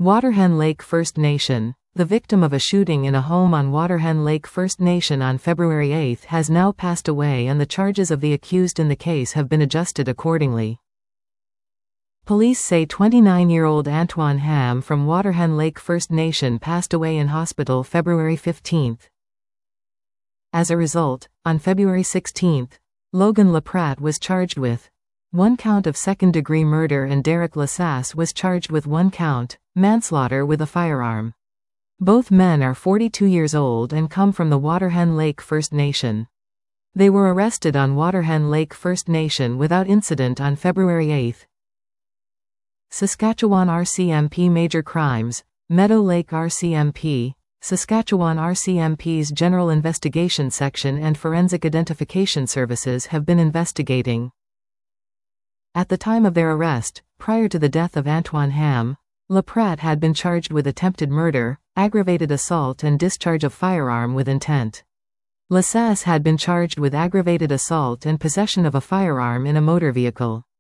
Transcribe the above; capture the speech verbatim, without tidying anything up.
Waterhen Lake First Nation. The victim of a shooting in a home on Waterhen Lake First Nation on February eighth has now passed away, and the charges of the accused in the case have been adjusted accordingly. Police say twenty-nine-year-old Antoine Ham from Waterhen Lake First Nation passed away in hospital February fifteenth. As a result, on February sixteenth, Logan Laprate was charged with one count of second-degree murder and Derek Lasasse was charged with one count, manslaughter with a firearm. Both men are forty-two years old and come from the Waterhen Lake First Nation. They were arrested on Waterhen Lake First Nation without incident on February eighth. Saskatchewan R C M P Major Crimes. Meadow Lake R C M P. Saskatchewan R C M P's General Investigation Section and Forensic Identification Services have been investigating. At the time of their arrest, prior to the death of Antoine Ham, Laprate had been charged with attempted murder, aggravated assault and discharge of firearm with intent. Lasasse had been charged with aggravated assault and possession of a firearm in a motor vehicle.